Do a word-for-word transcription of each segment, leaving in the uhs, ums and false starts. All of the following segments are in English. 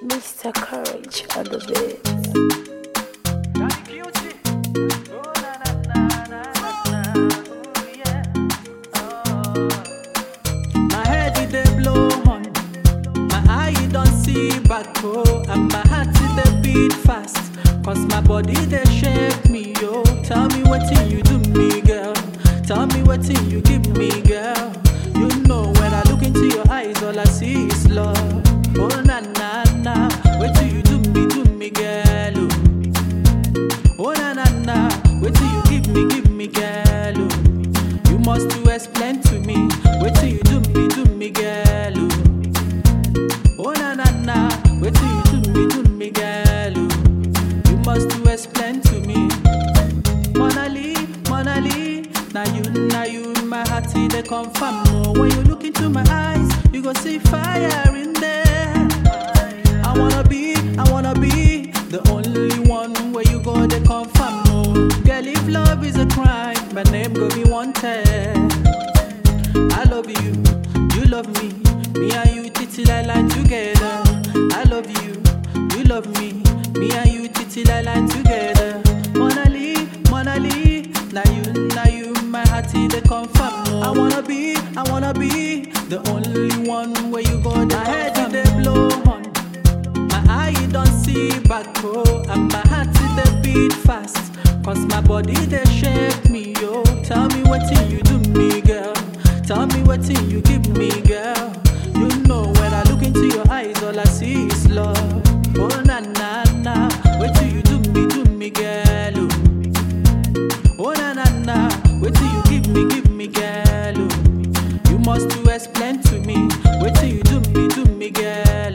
mister Courage on the beat. My head it dey blow on, my eye don't see back oh, and my heart it dey beat fast, cause my body they shake me yo. Tell me what you do me girl, tell me what you give me girl. You know when I look into your eyes all I see is love. Oh na na na, what you do me do me girl oh. Oh na na na, what you give me give me girl oh. You must to explain to me what you do me do me girl oh. Oh na na na, what you do me do me girl oh. You must to explain to me. Mona Lee, Mona Lee, now you, now you, my heart they confirm more. When you look into my eyes, you go see fire in there. I wanna be, I wanna be the only one where you go they confirm more. Girl, if love is a crime, my name go be wanted. I love you, you love me, me and you titty la la together. I love you, you love me, me and you titty la la together. Mona Lee, Mona Lee, now you, now you, my heart they confirm. I wanna be, I wanna be the only one where you go. My head they blow on, my eye don't see back oh, and my heart they beat fast, cause my body they shake me yo. Tell me what you do me girl, tell me what you give me girl. You know when I look into your eyes all I see is love. Oh na na na, what you do me do me girl oh. Oh na na na, what you give me give me girl oh. You must to explain to me what you do me do me girl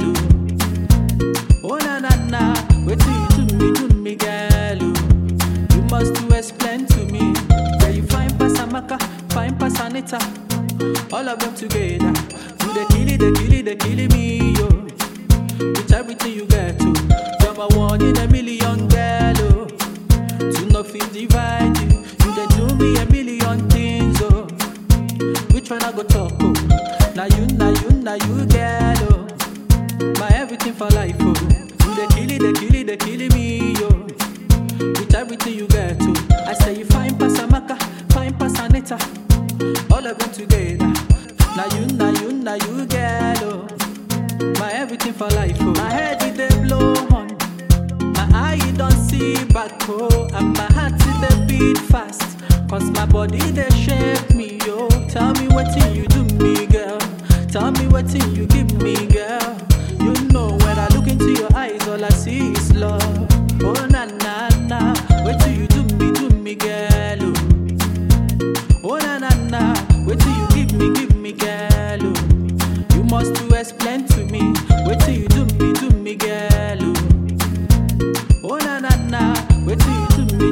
oh. Oh na na na, what you do me do me girl oh. You must to explain to me. Where you find Pasamaka, find Pasanita, all of them together. Do they kill it, they kill it, they killing me yo. With everything you get to, you're my one in a million girl oh. To nothing divide you, you they do me a million things oh. Which one I go talk oh? Now you, now you, now you girl oh. My everything for life oh. You they kill it, they kill it, they killing me yo. With everything you get to, I say you find Pasamaka, find Pasanita, all of them together. Now you, now you, now you girl oh. My everything for life oh. My head it they blow on, my eye don't see back oh, and my heart it they beat fast, cause my body they shake me yo. Tell me what you do me girl, tell me what you give me girl. You know when I look into your eyes all I see is love. Oh na na na, what you do me do me girl oh. Oh na na na, what you give me give me girl oh. You must to explain to me what you do me do me girl oh. Oh na na na, what you do me